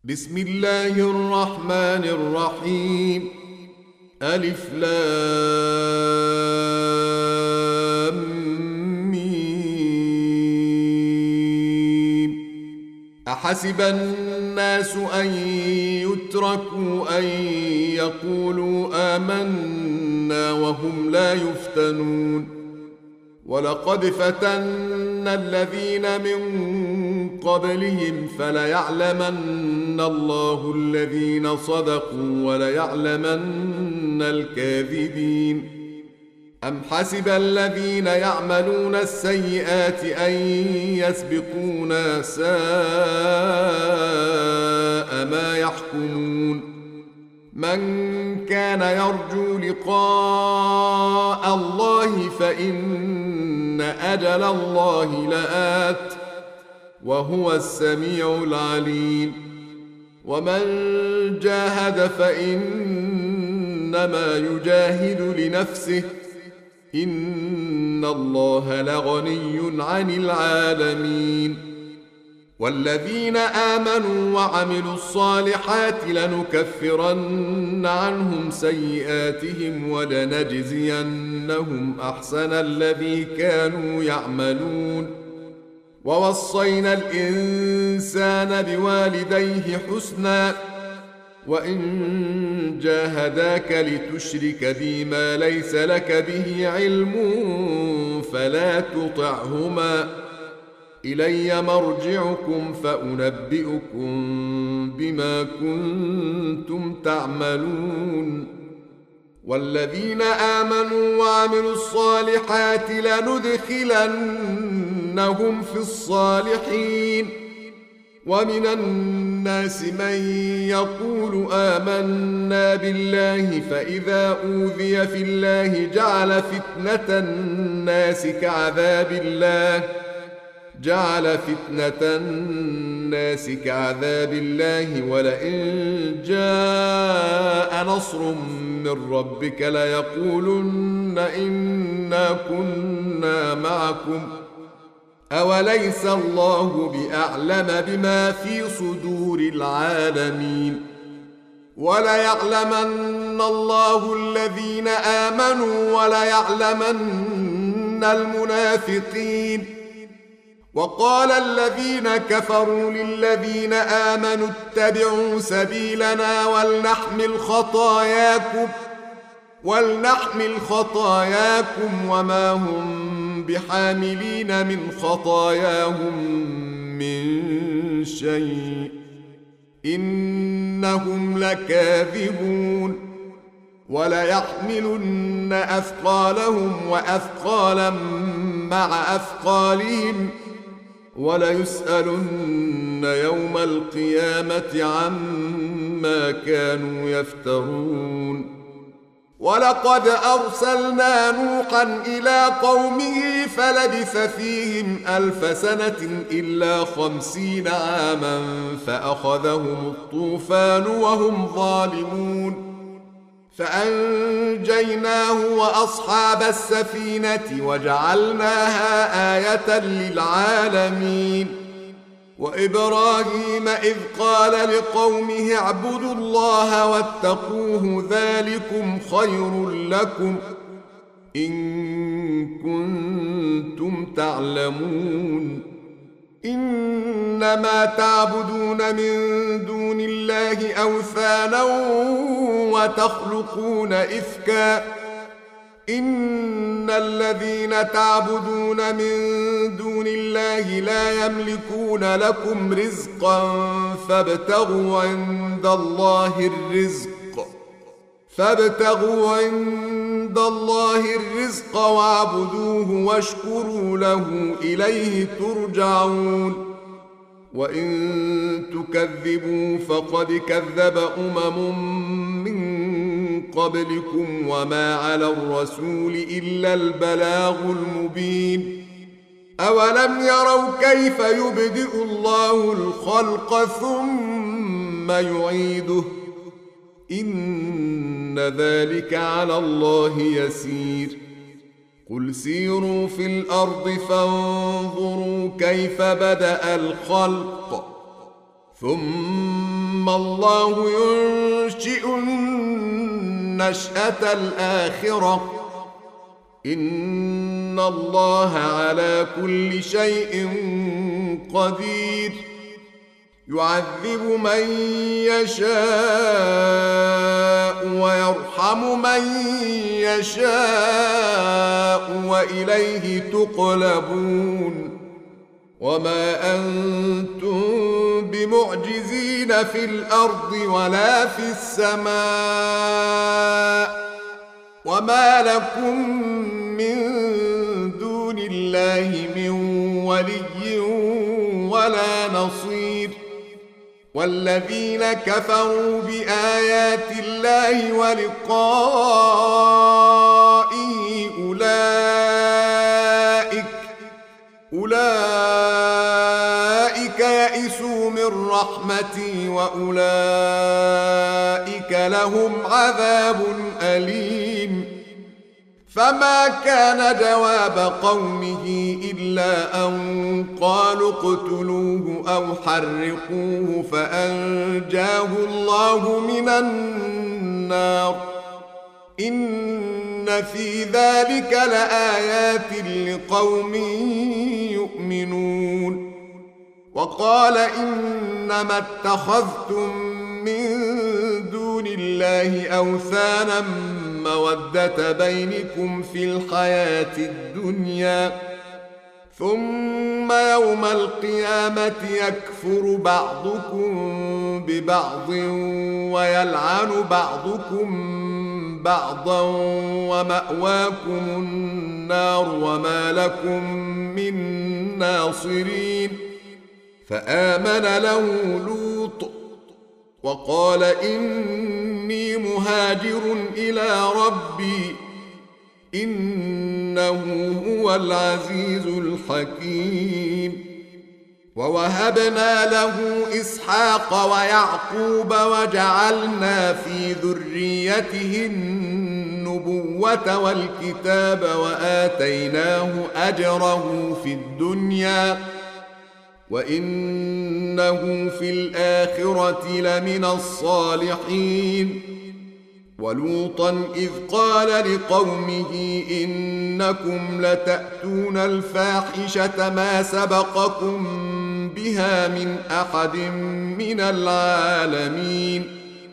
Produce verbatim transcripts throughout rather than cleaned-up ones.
بسم الله الرحمن الرحيم. ألف لام ميم. أحسب الناس أن يتركوا أن يقولوا آمنا وهم لا يفتنون. ولقد فتنا الذين من قبلهم فليعلمن الله الذين صدقوا وليعلمن الكاذبين. أم حسب الذين يعملون السيئات أن يسبقونا، ساء ما يحكمون. من كان يرجو لقاء الله فإن أجل الله لآت، وهو السميع العليم. ومن جاهد فإنما يجاهد لنفسه، إن الله لغني عن العالمين. والذين آمنوا وعملوا الصالحات لنكفرن عنهم سيئاتهم ولنجزينهم أحسن الذي كانوا يعملون. ووصينا الإنسان بوالديه حسنا، وإن جاهداك لتشرك بي ما ليس لك به علم فلا تطعهما، إلي مرجعكم فأنبئكم بما كنتم تعملون. والذين آمنوا وعملوا الصالحات لندخلنهم في الصالحين. ومن الناس من يقول آمنا بالله فإذا أوذي في الله جعل فتنة الناس كعذاب الله جعل فتنة الناس كعذاب الله ولئن جاء نصر من ربك ليقولن إنا كنا معكم أوليس الله بأعلم بما في صدور العالمين. وليعلمن الله الذين آمنوا وليعلمن المنافقين. وقال الذين كفروا للذين آمنوا اتبعوا سبيلنا ولنحمل خطاياكم ولنحمل خطاياكم وما هم بحاملين من خطاياهم من شيء إنهم لكاذبون. وليحملن أثقالهم وأثقالا مع أثقالهم وليسألن يوم القيامة عما كانوا يفترون. ولقد أرسلنا نوحا إلى قومه فلبث فيهم ألف سنة إلا خمسين عاما فأخذهم الطوفان وهم ظالمون. فأنجيناه وأصحاب السفينة وجعلناها آية للعالمين. وإبراهيم إذ قال لقومه اعبدوا الله واتقوه ذلكم خير لكم إن كنتم تعلمون. إنما تعبدون من دون الله أوثانا وتخلقون إفكا إن الذين تعبدون من دون الله لا يملكون لكم رزقا فابتغوا عند الله الرزق فابتغوا عند الله الرزق واعبدوه واشكروا له إليه ترجعون. وإن تكذبوا فقد كذب أمم من قبلكم وما على الرسول إلا البلاغ المبين. أولم يروا كيف يبدئ الله الخلق ثم يعيده إن ذلك على الله يسير. قل سيروا في الأرض فانظروا كيف بدأ الخلق ثم ثم الله ينشئ النشأة الآخرة إن الله على كل شيء قدير يعذب من يشاء ويرحم من يشاء وإليه تقلبون وما أنتم بمعجزين في الأرض ولا في السماء وما لكم من دون الله من ولي ولا نصير والذين كفروا بآيات الله ولقائه أولئك أولئك يئسوا من رحمتي وأولئك لهم عذاب أليم فما كان جواب قومه إلا أن قالوا اقتلوه أو حرقوه فأنجاه الله من النار إن في ذلك لآيات لقوم يؤمنون وقال إنما اتخذتم من دون الله أوثانا مودة بينكم في الحياة الدنيا ثم يوم القيامة يكفر بعضكم ببعض ويلعن بعضكم بعضا ومأواكم النار وما لكم من ناصرين فآمن له لوط وقال إني مهاجر إلى ربي إنه هو العزيز الحكيم ووهبنا له إسحاق ويعقوب وجعلنا في ذريته النبوة والكتاب وآتيناه أجره في الدنيا وإنه في الآخرة لمن الصالحين ولوطا إذ قال لقومه إنكم لتأتون الفاحشة ما سبقكم بها من أحد من العالمين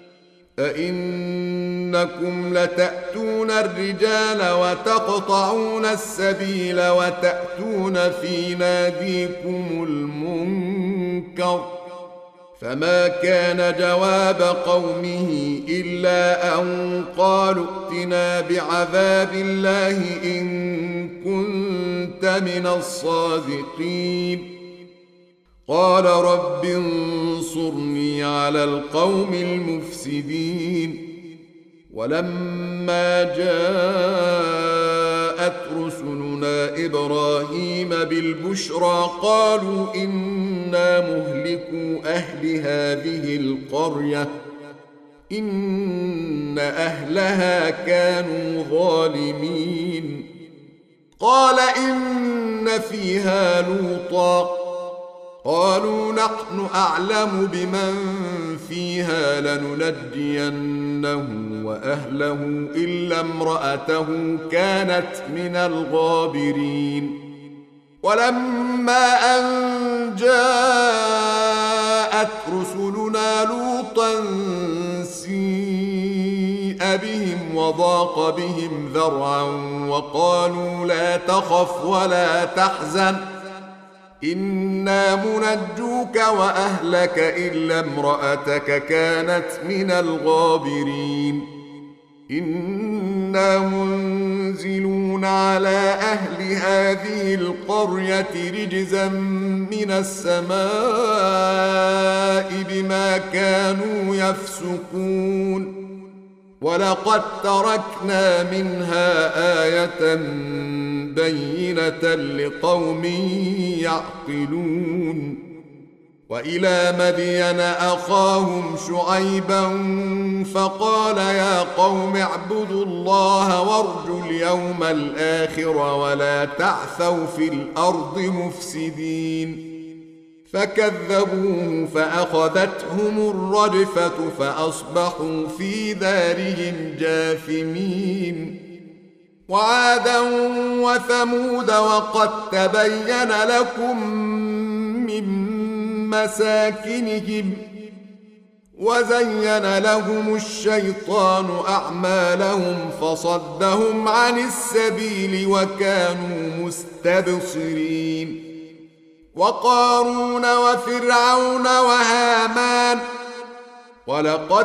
أئنكم لتأتون الرجال وتقطعون السبيل وتأتون في ناديكم المنكر فما كان جواب قومه إلا أن قالوا ائتنا بعذاب الله إن كنت من الصادقين قال رب انصرني على القوم المفسدين ولما جاءت رسلنا إبراهيم بالبشرى قالوا إنا مهلكو أهل هذه القرية إن أهلها كانوا ظالمين قال إن فيها لوطا قالوا نحن أعلم بمن فيها لننجينه وأهله إلا امرأته كانت من الغابرين ولما أن جاءت رسلنا لوطا سيء بهم وضاق بهم ذرعا وقالوا لا تخف ولا تحزن إنا منجوك وأهلك إلا امرأتك كانت من الغابرين إنا منزلون على أهل هذه القرية رجزا من السماء بما كانوا يفسقون ولقد تركنا منها آية بينة لقوم يعقلون وإلى مدين أخاهم شعيبا فقال يا قوم اعبدوا الله وارجوا اليوم الآخر ولا تعثوا في الأرض مفسدين فكذبوه فأخذتهم الرجفة فأصبحوا في دارهم جاثمين. وعادا وثمود وقد تبين لكم من مساكنهم وزين لهم الشيطان أعمالهم فصدهم عن السبيل وكانوا مستبصرين. وقارون وفرعون وهامان ولقد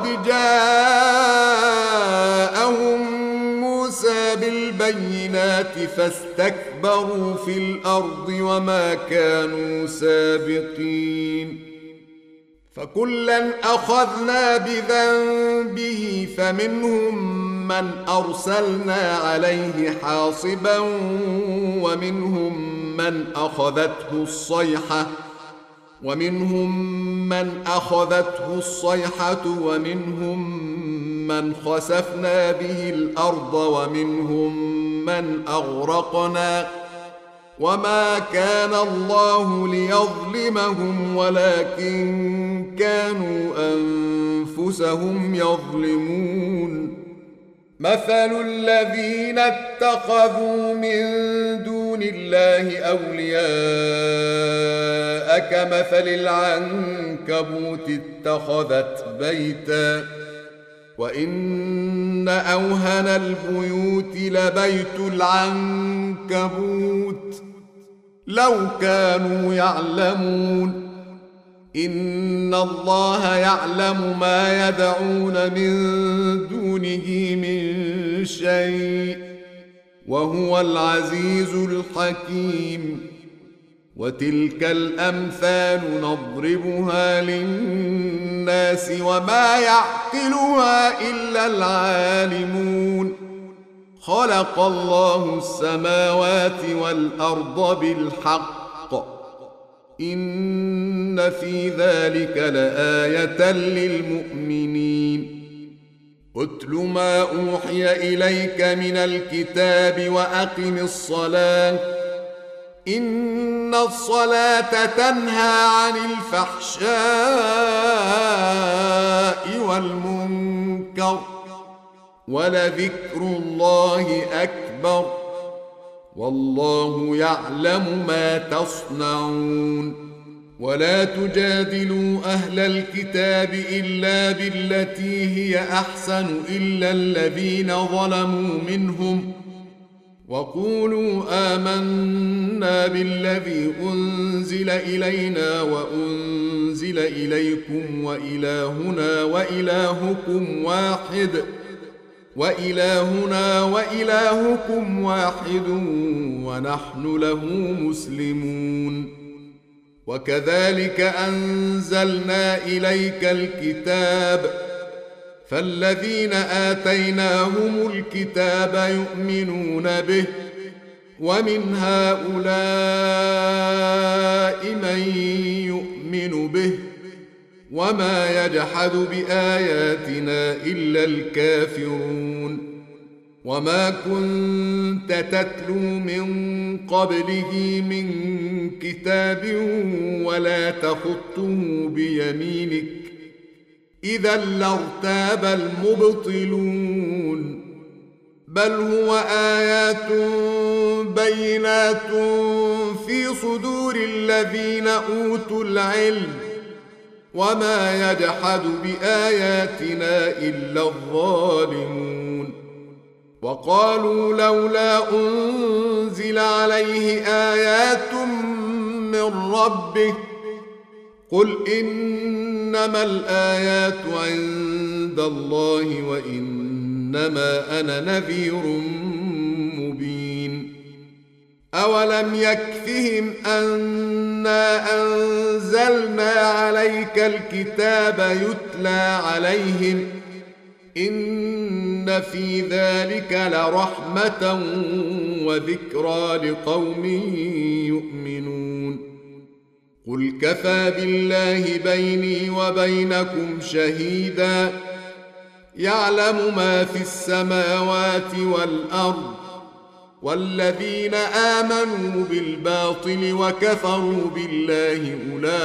جاءهم موسى بالبينات فاستكبروا في الأرض وما كانوا سابقين. فكلا أخذنا بذنبه فمنهم من أرسلنا عليه حاصبا ومنهم من أخذته الصيحة ومنهم من أخذته الصيحة ومنهم من خسفنا به الأرض ومنهم من أغرقنا وما كان الله ليظلمهم ولكن كانوا أنفسهم يظلمون. مثل الذين اتخذوا من دون الله أولياء كمثل العنكبوت اتخذت بيتا وإن أوهن البيوت لبيت العنكبوت لو كانوا يعلمون. إن الله يعلم ما يدعون من دونه من شيء وهو العزيز الحكيم. وتلك الأمثال نضربها للناس وما يعقلها إلا العالمون. خلق الله السماوات والأرض بالحق إن في ذلك لآية للمؤمنين. اتل ما أوحي إليك من الكتاب وأقم الصلاة إن الصلاة تنهى عن الفحشاء والمنكر ولذكر الله أكبر والله يعلم ما تصنعون. ولا تجادلوا أهل الكتاب إلا بالتي هي أحسن إلا الذين ظلموا منهم وقولوا آمنا بالذي أنزل إلينا وأنزل إليكم وإلهنا وإلهكم واحد وإلهنا وإلهكم واحد ونحن له مسلمون. وكذلك أنزلنا إليك الكتاب فالذين آتيناهم الكتاب يؤمنون به ومن هؤلاء من يؤمن به وما يجحد بآياتنا إلا الكافرون. وما كنت تتلو من قبله من كتاب ولا تخطه بيمينك إذا لارتاب المبطلون. بل هو آيات بينات في صدور الذين أوتوا العلم وما يجحد بآياتنا إلا الظالمون. وقالوا لولا أنزل عليه آيات من ربه قل إنما الآيات عند الله وإنما أنا نذير مبين. أولم يكفهم أنا أنزلنا عليك الكتاب يتلى عليهم إن في ذلك لرحمة وذكرى لقوم يؤمنون. قل كفى بالله بيني وبينكم شهيدا يعلم ما في السماوات والأرض والذين آمنوا بالباطل وكفروا بالله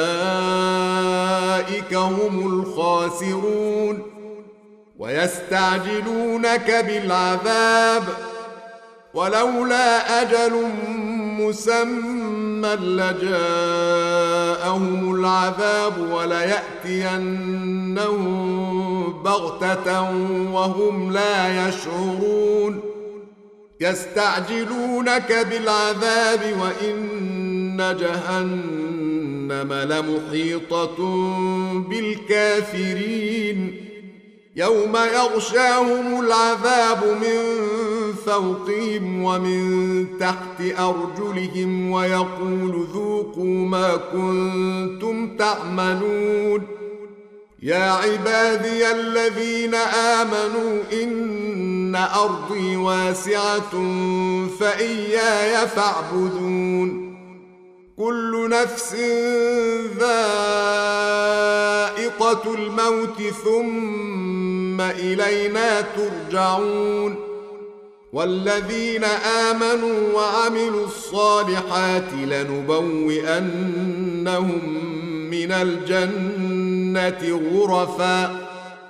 أولئك هم الخاسرون ويستعجلونك بالعذاب ولولا أجل مسمى لجاءهم العذاب وليأتينهم بغتة وهم لا يشعرون يستعجلونك بالعذاب وإن جهنم لمحيطة بالكافرين يوم يغشاهم العذاب من فوقهم ومن تحت أرجلهم ويقول ذوقوا ما كنتم تعملون يا عبادي الذين آمنوا إن أرضي واسعة فإياي فاعبدون كل نفس ذائقة الموت ثم إلينا ترجعون والذين آمنوا وعملوا الصالحات لنبوئنهم من الجنة غرفا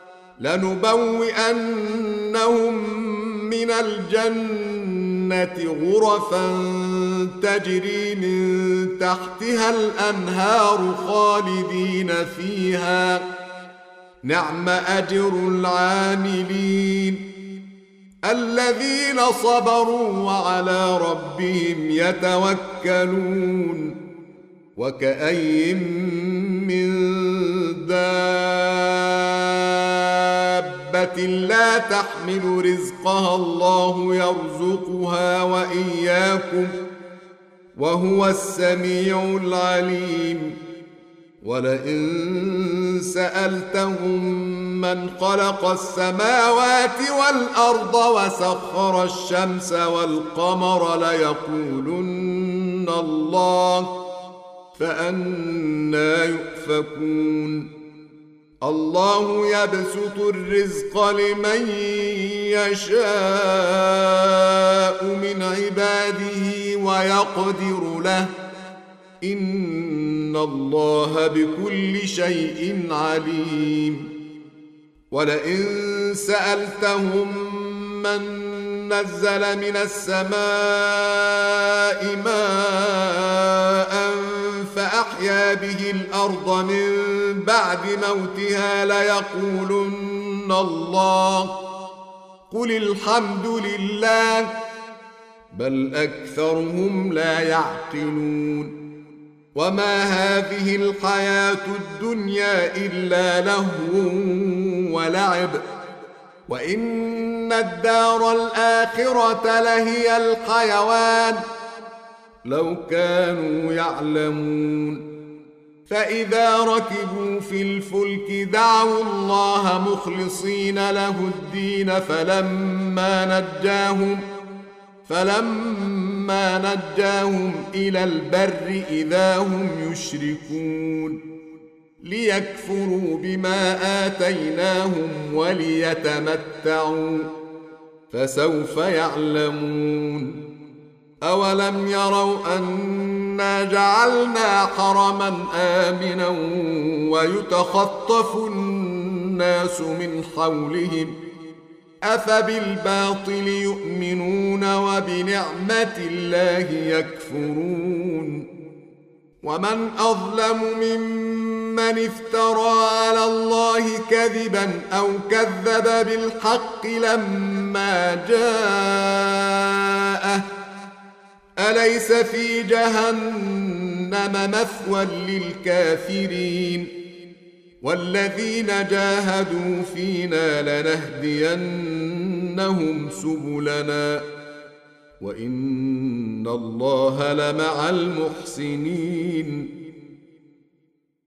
لنبوئنهم من الجنة غرفا تجري من تحتها الأنهار خالدين فيها نعم أجر العاملين الذين صبروا وعلى ربهم يتوكلون وكأي من دابة لا تحمل رزقها الله يرزقها وإياكم وهو السميع العليم ولئن سألتهم من خلق السماوات والأرض وسخر الشمس والقمر ليقولن الله فأنى يؤفكون الله يبسط الرزق لمن يشاء من عباده ويقدر له إن الله بكل شيء عليم ولئن سألتهم من نزل من السماء ماء فأحيا به الأرض من بعد موتها ليقولن الله قل الحمد لله بل أكثرهم لا يعقلون وما هذه الحياة الدنيا إلا لهو ولعب وإن الدار الآخرة لهي الحيوان لو كانوا يعلمون فإذا ركبوا في الفلك دعوا الله مخلصين له الدين فلما نجاهم فلما نجاهم إلى البر إذا هم يشركون ليكفروا بما آتيناهم وليتمتعوا فسوف يعلمون أولم يروا أنا جعلنا حرما آمنا ويتخطف الناس من حولهم أفبالباطل يؤمنون وبنعمة الله يكفرون ومن أظلم ممن افترى على الله كذبا أو كذب بالحق لما جاءه أليس في جهنم مثوى للكافرين والذين جاهدوا فينا لنهدينهم سبلنا وإن الله لمع المحسنين